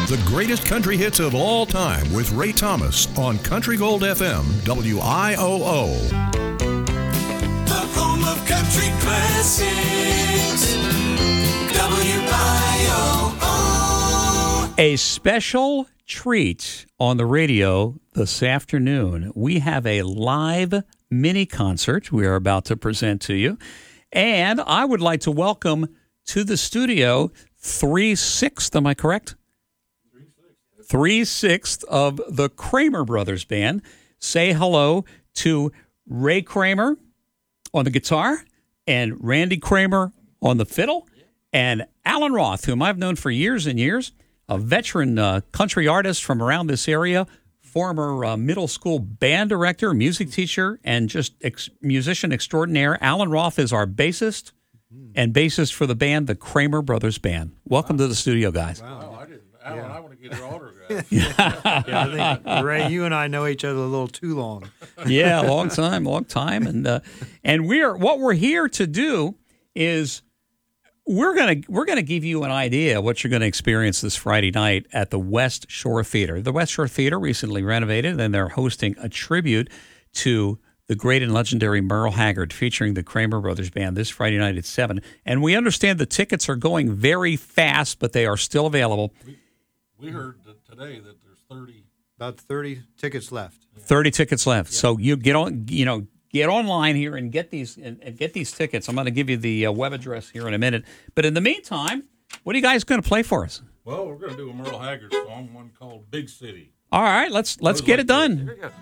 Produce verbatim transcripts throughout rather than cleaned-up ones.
the greatest country hits of all time with Ray Thomas on Country Gold F M, W I O O. The home of country classics, W I O O. A special treat on the radio this afternoon. We have a live mini concert we are about to present to you. And I would like to welcome to the studio three-sixths, am I correct? Three-sixths of the Kramer Brothers Band. Say hello to Ray Kramer on the guitar and Randy Kramer on the fiddle and Alan Roth, whom I've known for years and years, a veteran uh, country artist from around this area, former uh, middle school band director, music teacher, and just ex- musician extraordinaire. Alan Roth is our bassist and bassist for the band, the Kramer Brothers Band. Welcome wow. to the studio, guys. Wow, oh, I didn't. Alan, yeah. I want to get your autograph. yeah, I think Ray, you and I know each other a little too long. yeah, long time, long time, and uh, and we're what we're here to do is we're gonna we're gonna give you an idea of what you're gonna experience this Friday night at the West Shore Theater. The West Shore Theater recently renovated, and they're hosting a tribute to the great and legendary Merle Haggard, featuring the Kramer Brothers Band this Friday night at seven. And we understand the tickets are going very fast, but they are still available. We, we heard that today that there's thirty. About thirty tickets left. thirty tickets left. Yep. So you get on, you know, get online here and get these and, and get these tickets. I'm going to give you the uh, web address here in a minute. But in the meantime, what are you guys going to play for us? Well, we're going to do a Merle Haggard song, one called Big City. All right, let's let's get like it done. Here we go.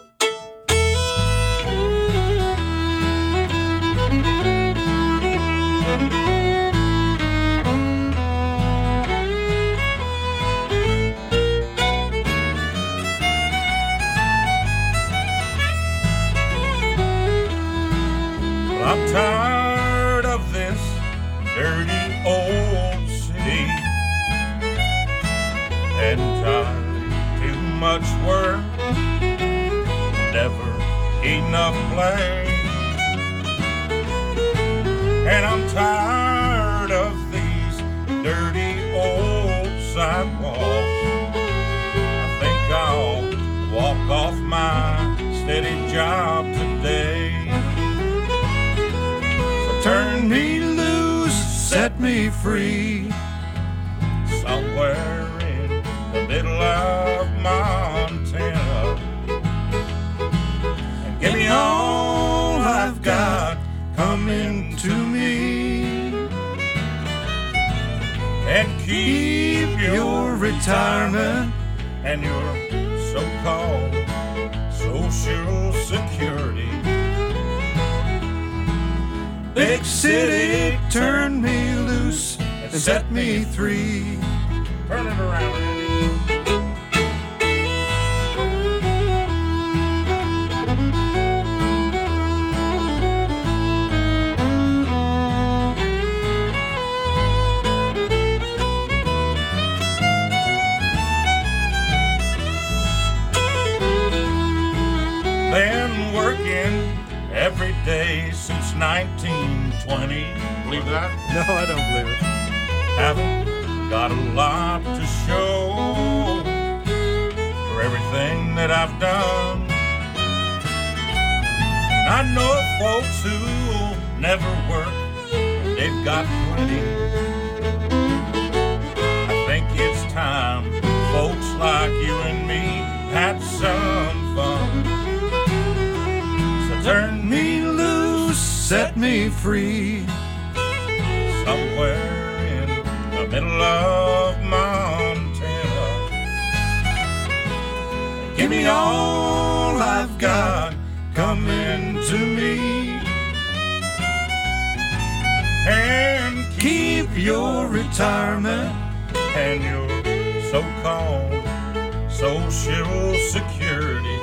I'm tired of this dirty old city, and tired, too much work, never enough play. And I'm tired of these dirty old sidewalks. I think I'll walk off my steady job today. Turn me loose, set me free, somewhere in the middle of Montana, and give me all I've got coming to me, and keep your retirement and your so-called Social Security. Big city, turn me loose and set me free. Turn it around, Randy. Been working every day since nineteen twenty. Believe that? No, I don't believe it. Haven't got a lot to show for everything that I've done. I know folks who never work, they've got plenty. I think it's time folks like you and me had some fun. So turn me loose, set me free, somewhere in the middle of Montana. Give me all I've got coming to me, and keep your retirement and your so-called Social Security.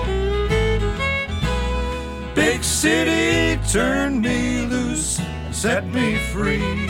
Big city, turn me loose and set me free.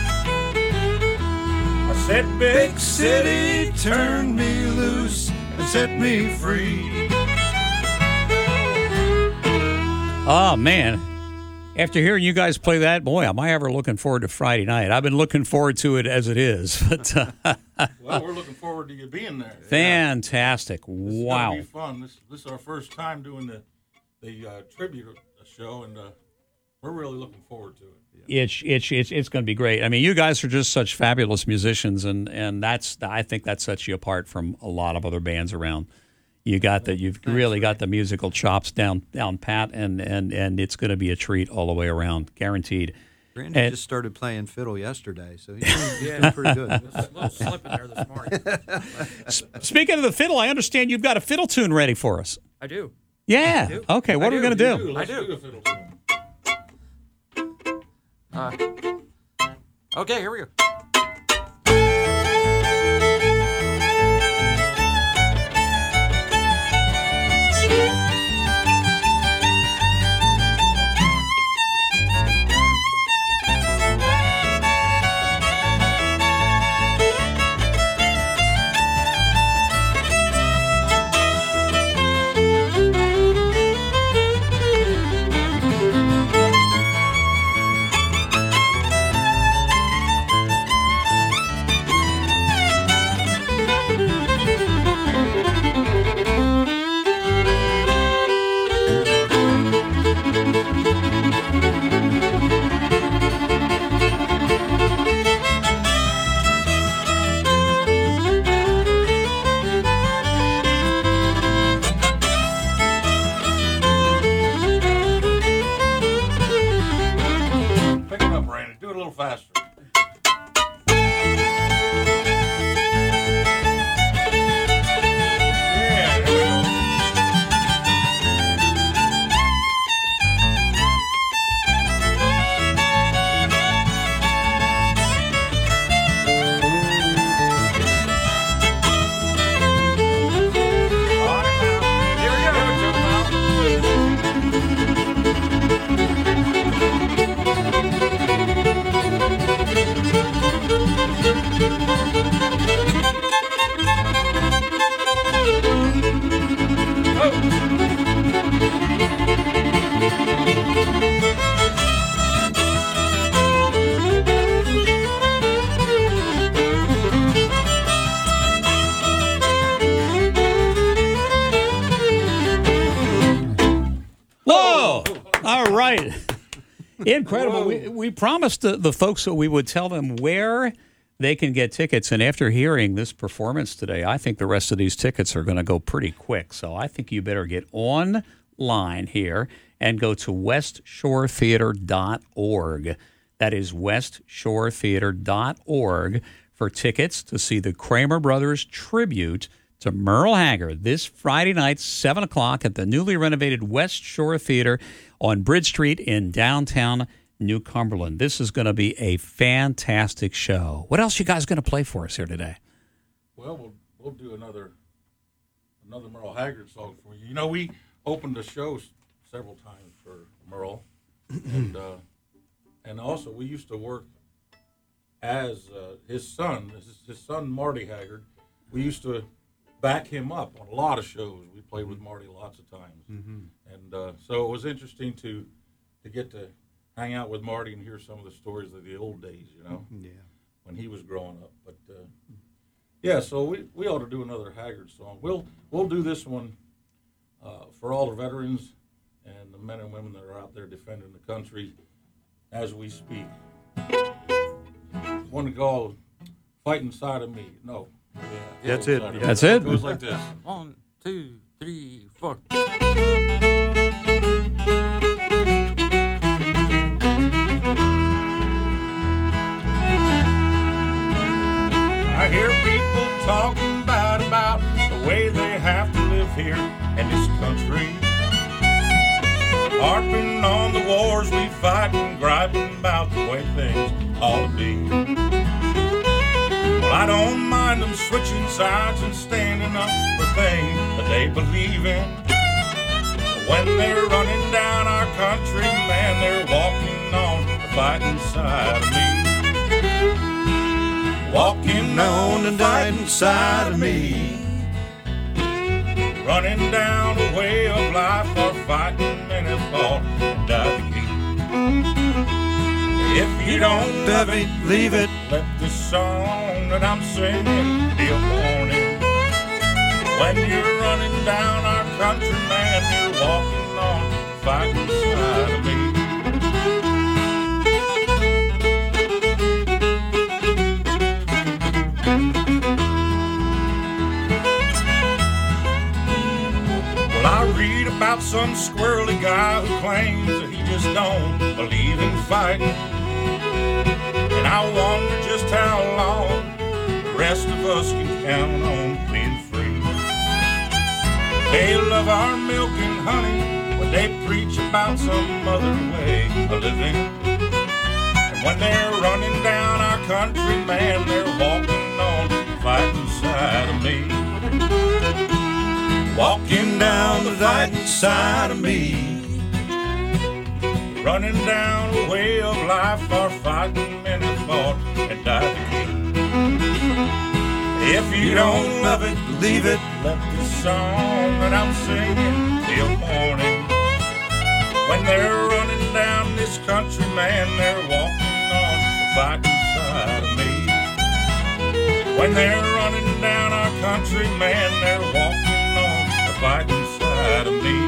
I said, big city, turn me loose and set me free. Oh, man. After hearing you guys play that, boy, am I ever looking forward to Friday night. I've been looking forward to it as it is. But uh, Well, we're looking forward to you being there. fantastic. This is Wow. gonna be fun. This, this is our first time doing the, the uh, tribute show, and uh, we're really looking forward to it. It's it's it's it's going to be great. I mean, you guys are just such fabulous musicians, and, and that's I think that sets you apart from a lot of other bands around. You got the you've really got the musical chops down down pat, and, and, and it's going to be a treat all the way around, guaranteed. Randy And- just started playing fiddle yesterday, so he's doing, he's doing pretty good. There's a little slip in there this morning. Speaking of the fiddle, I understand you've got a fiddle tune ready for us. I do. Yeah. do. Okay. What I are we do. going to You do? Let's I do. do the fiddle tune. Uh, okay, here we go. Pick it up, Randy. Do it a little faster. Yeah, there we go. All right, now. Here we go. Give it to him now. Whoa! All right. Incredible. We, we promised the, the folks that we would tell them where they can get tickets. And after hearing this performance today, I think the rest of these tickets are going to go pretty quick. So I think you better get online here and go to west shore theater dot org. That is west shore theater dot org for tickets to see the Kramer Brothers tribute to Merle Haggard this Friday night, seven o'clock at the newly renovated West Shore Theater on Bridge Street in downtown New Cumberland. This is going to be a fantastic show. What else you guys going to play for us here today? Well, we'll we'll do another another Merle Haggard song for you. You know, we opened the show s- several times for Merle, and uh, and also we used to work as uh, his son, his, his son Marty Haggard. We used to back him up on a lot of shows. We played with Marty lots of times, and uh, so it was interesting to to get to hang out with Marty and hear some of the stories of the old days. You know, Yeah. when he was growing up. But uh, yeah, so we, we ought to do another Haggard song. We'll we'll do this one uh, for all the veterans and the men and women that are out there defending the country as we speak. One to go, Fight Inside of Me. No. Yeah, That's it. Inside of Me. That's it? It goes like this. One, two, three, four. I hear people talking about, about the way they have to live here in this country. Harping on the wars we fight and griping about the way things ought to be. Well, I don't mind them switching sides and standing up for things that they believe in. But when they're running down our country, man, they're walking on the fighting side of me. Walking on the fighting side of me. Running down the way of life, or fighting men have fought and died to keep. If you don't love it, leave it. let this song that I'm singing be a warning. When you're running down our country, man, you're walking on fighting side of me. Well, I read about some squirrely guy who claims that he just don't believe in fighting. And I wonder just how long the rest of us can count on being free. They love our milk and honey when they preach about some other way of living. And when they're running down our country, man, they're walking on the fighting side of me. Walking down the fighting side of me. Running down the way of life, our fighting men have fought and died to keep. If you don't love it, leave it. Let the song that I'm singing be a warning. When they're running down this country, man, they're walking on the fighting side of me. When they're running down our country, man, they're walking on the fighting side of me.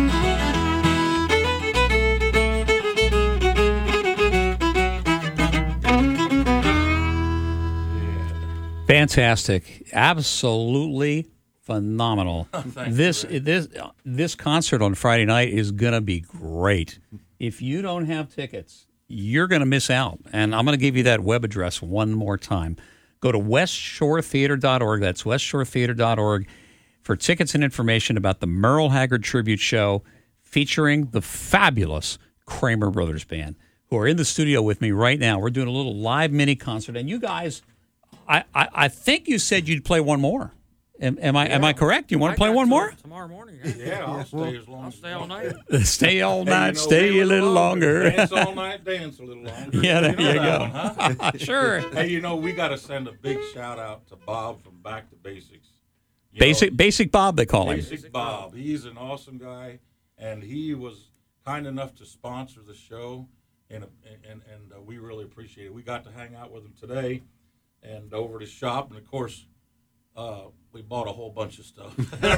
Fantastic. Absolutely phenomenal. Thank this you, Ray. this this concert on Friday night is going to be great. If you don't have tickets, you're going to miss out. And I'm going to give you that web address one more time. Go to west shore theater dot org. That's west shore theater dot org for tickets and information about the Merle Haggard Tribute Show featuring the fabulous Kramer Brothers Band, who are in the studio with me right now. We're doing a little live mini concert. And you guys... I, I, I think you said you'd play one more. Am, am I am I correct? You want I to play got one till more? Tomorrow morning. Yeah. Yeah, I'll stay as long I'll as stay all night. Stay all Hey, night, you know, stay we a little longer. Dance all night, dance a little longer. Yeah, there know you that go. one, huh? Sure. Hey, you know, we got to send a big shout out to Bob from Back to Basics. You Basic know, Basic Bob, they call him. Basic Bob. He's an awesome guy, and he was kind enough to sponsor the show, and and and uh, we really appreciate it. We got to hang out with him today, and over to shop, and of course, uh, we bought a whole bunch of stuff.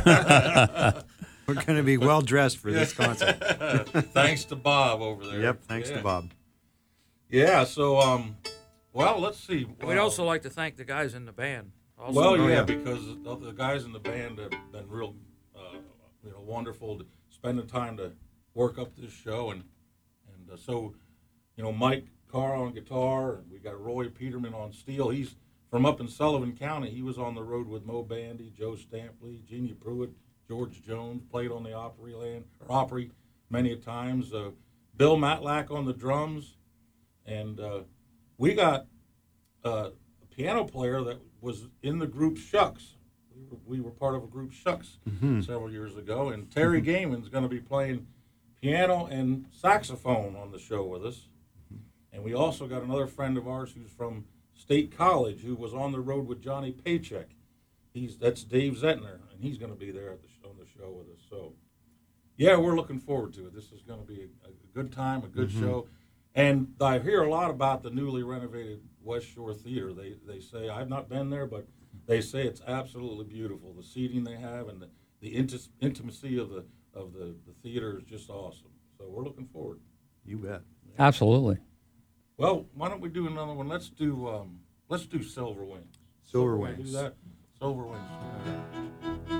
We're going to be well dressed for this concert. Thanks to Bob over there. Yep, thanks Yeah. to Bob. Yeah. So, um, well, let's see. We'd Well, also like to thank the guys in the band. Also. Well, Oh, yeah, yeah. because the, the guys in the band have been real, uh, you know, wonderful to spending time to work up this show, and and uh, so, you know, Mike Carr on guitar, and we got Roy Peterman on steel. He's from up in Sullivan County. He was on the road with Mo Bandy, Joe Stampley, Jeannie Pruitt, George Jones. Played on the Opry land or Opry many a times. Uh, Bill Matlack on the drums, and uh, we got uh, a piano player that was in the group Shucks. We were, we were part of a group Shucks several years ago, and Terry Gaiman's going to be playing piano and saxophone on the show with us. And we also got another friend of ours who's from State College who was on the road with Johnny Paycheck. He's that's Dave Zettner, and he's going to be there at the show, on the show with us. So, yeah, we're looking forward to it. This is going to be a, a good time, a good show. And I hear a lot about the newly renovated West Shore Theater. They they say, I've not been there, but they say it's absolutely beautiful. The seating they have and the, the inti- intimacy of the of the, the theater is just awesome. So we're looking forward. You bet. Absolutely. Well, why don't we do another one? Let's do um, let's do Silver Wings. Silver Wanna Wings. Do that. Silver Wings.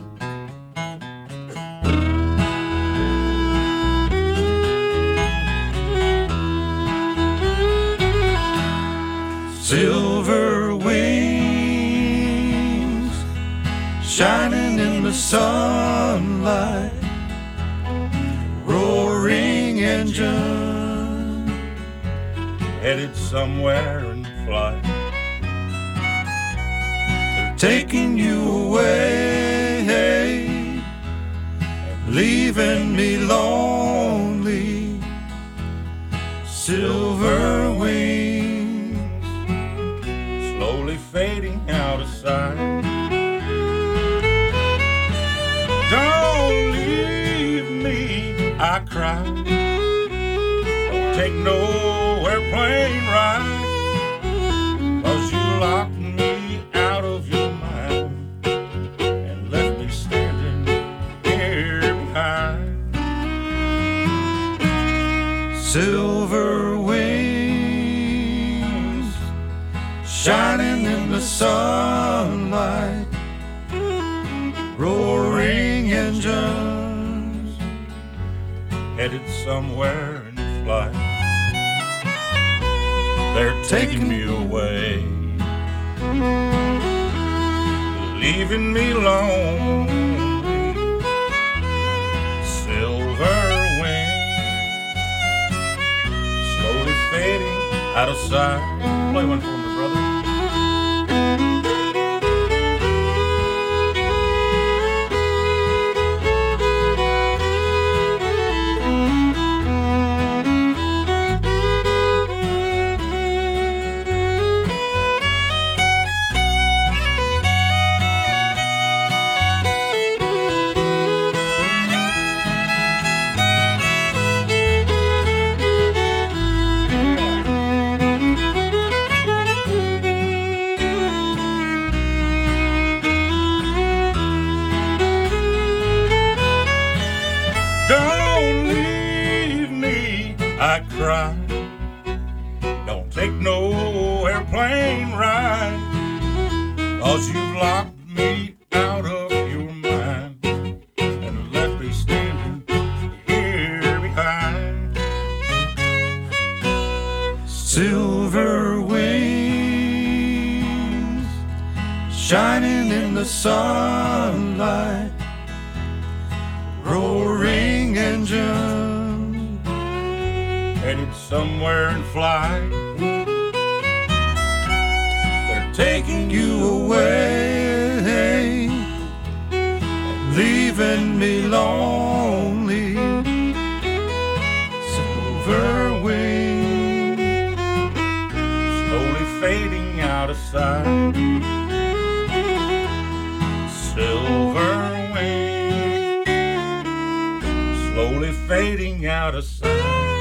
Silver wings shining in the sunlight, roaring engine headed somewhere in flight. They're taking you away and leaving me lonely. Silver wings slowly fading out of sight. Don't leave me, I cry. Don't take nowhere airplane ride, 'cause you locked me out of your mind and left me standing here behind. Silver wings shining in the sunlight, roaring engines Headed somewhere in flight. They're taking me away, leaving me lonely. Silver wings slowly fading out of sight. Play one for me, brother. Don't leave me, I cry. Don't take no airplane ride, 'cause you've locked me out of your mind and left me standing here behind. silver wings shining in the sunlight, roaring engine Headed somewhere in flight. They're taking you away, leaving me lonely. Silver wings slowly fading out of sight. Silver wings slowly fading out of sight.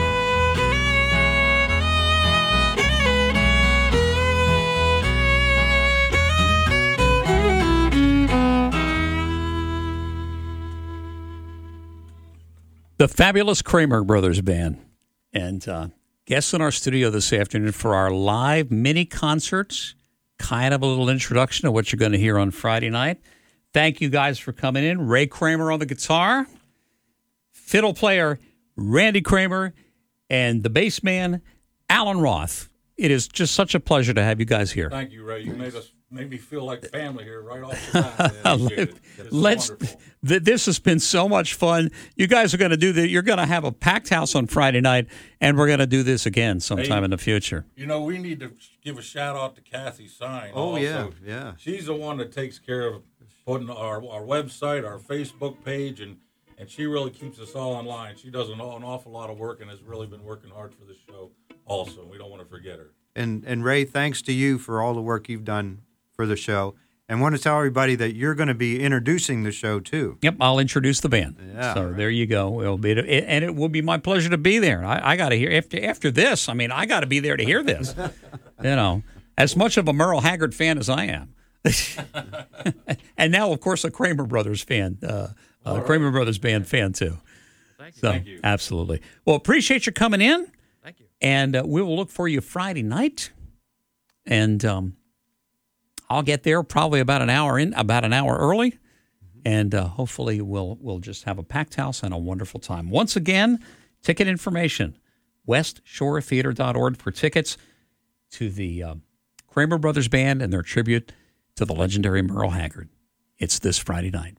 The fabulous Kramer Brothers Band. And uh, guests in our studio this afternoon for our live mini concerts. Kind of a little introduction to what you're going to hear on Friday night. Thank you guys for coming in. Ray Kramer on the guitar, fiddle player Randy Kramer, and the bass man Alan Roth. It is just such a pleasure to have you guys here. Thank you, Ray. You made us made me feel like family here right off the bat. I appreciate it. It's Let's. wonderful. Th- this has been so much fun. You guys are going to do the. You're going to have a packed house on Friday night, and we're going to do this again sometime Hey. in the future. You know, we need to give a shout out to Kathy Sign. Oh, also. yeah, yeah. She's the one that takes care of putting our, our website, our Facebook page, and, and she really keeps us all online. She does an, an awful lot of work and has really been working hard for the show also. We don't want to forget her. And and Ray, thanks to you for all the work you've done for the show. And want to tell everybody that you're going to be introducing the show too. Yep, I'll introduce the band. Yeah, so right. there you go. It'll be, it, and it will be my pleasure to be there. I, I got to hear after after this. I mean, I got to be there to hear this. You know, as much of a Merle Haggard fan as I am, and now, of course, a Kramer Brothers fan, uh, uh, Kramer Brothers band fan too. Thank you. So, Thank you. absolutely. Well, appreciate you coming in, Thank you. and uh, we will look for you Friday night, and um, I'll get there probably about an hour in, about an hour early, and uh, hopefully we'll we'll just have a packed house and a wonderful time. Once again, ticket information: west shore theater dot org for tickets to the uh, Kramer Brothers Band and their tribute to the legendary Merle Haggard. It's this Friday night.